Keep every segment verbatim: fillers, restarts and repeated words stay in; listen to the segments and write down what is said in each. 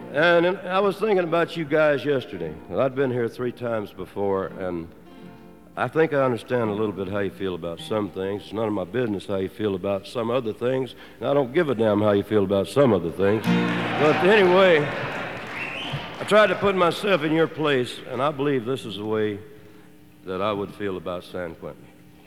And I was thinking about you guys yesterday. I'd been here three times before, and I think I understand a little bit how you feel about some things. It's none of my business how you feel about some other things, and I don't give a damn how you feel about some other things. But anyway, I tried to put myself in your place, and I believe this is the way that I would feel about San Quentin.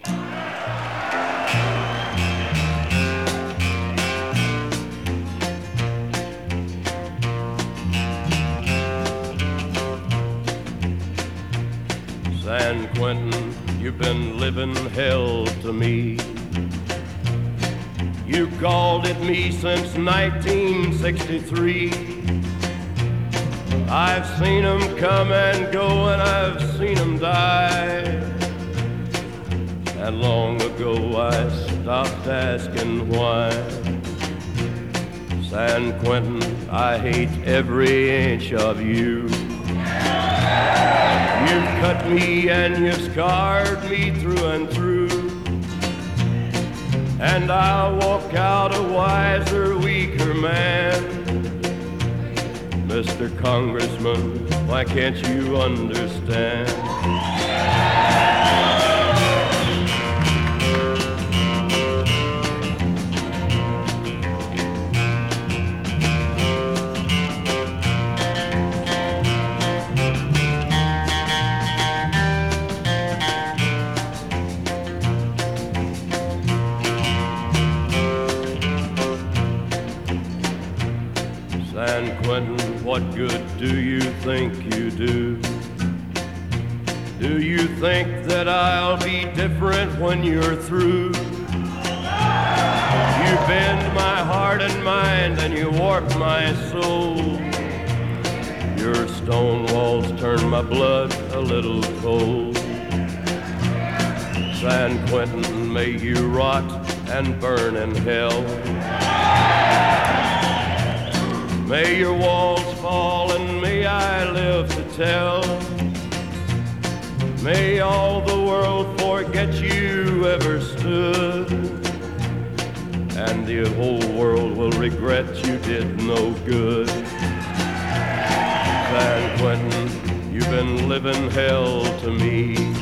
San Quentin, you've been living hell to me. You called it me since nineteen sixty-three. I've seen them come and go, and I've seen them die. And long ago I stopped asking why. San Quentin, I hate every inch of you. You've cut me and you've scarred me through and through. And I'll walk out a wiser, weaker man. Mister Congressman, why can't you understand? San Quentin, what good do you think you do? Do you think that I'll be different when you're through? You bend my heart and mind and you warp my soul. Your stone walls turn my blood a little cold. San Quentin, may you rot and burn in hell. May your walls fall and may I live to tell. May all the world forget you ever stood, and the whole world will regret you did no good. San Quentin, you've been living hell to me.